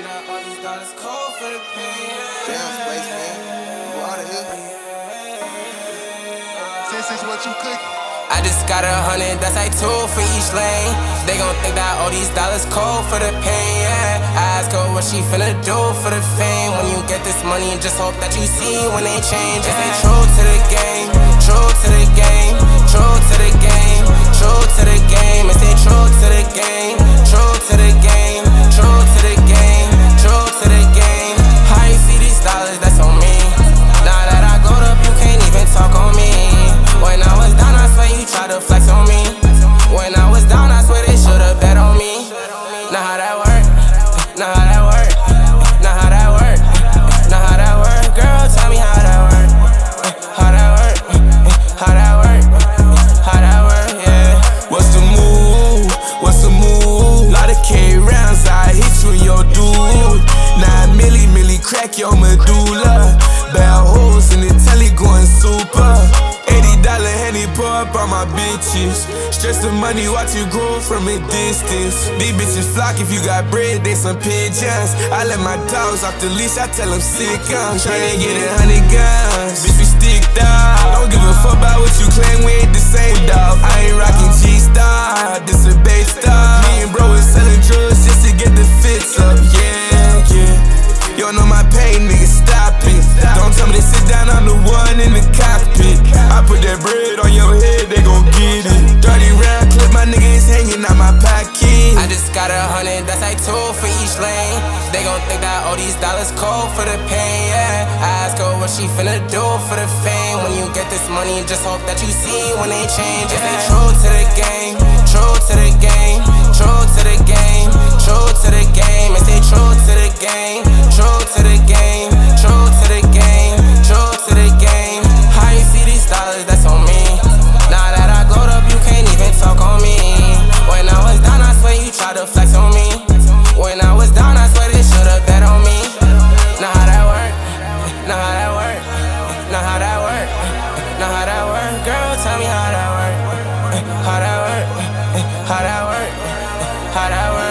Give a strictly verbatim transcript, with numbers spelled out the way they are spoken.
think that all these dollars cold for the pain. Damn, Space, man. Go out of here. This is what you cook. I just got a hundred, that's like two for each lane. They gon' think that all these dollars cold for the pain, yeah. I ask her what she finna do for the fame. When you get this money, just hope that you see when they change. If they true to the game, true to the game, true to the game, true to the game. If they true to the game, true to the game, true to the game, true to the game. How you see these dollars, that's on me. Now that I glowed up, you can't even talk on me. When I was down, I swear you tried to flex on me. When I was down, I swear they should've bet on me. Now how that work? Now how that work? Now how that work? Now how that work? Girl, tell me how that work? How that work? How that work? How that work? Yeah. What's the move? What's the move? Lot of K rounds, I hit you and your dude. Nine milli, milli, crack your medulla. Bad holes in the telly going super. eighty dollar Henny pour up on my bitches. Stress the money, watch you grow from a distance. These bitches flock if you got bread, they some pigeons. I let my dogs off the leash, I tell them sick I'm tryna get a hundred guns. Bitch, we sticked out. Don't give a fuck about what you claim, we ain't the same dog. I ain't rockin' G-Star, this a base star. Me and bro is selling drugs just to get the fits up, yeah, yeah. You don't know my pain, nigga, stop it. Don't tell me to sit down, I'm the one in the cockpit. I put that bread on your head, they gon' get it. thirty round clip, my nigga is hanging out my pocket. I just got a hundred, that's like two for each lane. They gon' think that all these dollars cold for the pain, yeah. I ask her what she finna do for the fame. When you get this money, just hope that you see when they change. If they true to the game, true to the game, true to the game, true to the game. If they true to the game, true to the game, true to the game, true to the game. How you see these dollars, that's on me. Now that I glowed up, you can't even talk on me. When I was down, I swear you tried to flex on me. When I was down, I swear they should've bet on me. Now how that work? Now how that work? Now how that work? Now how that work? Girl, tell me how that work? How that work? How that work? How that work?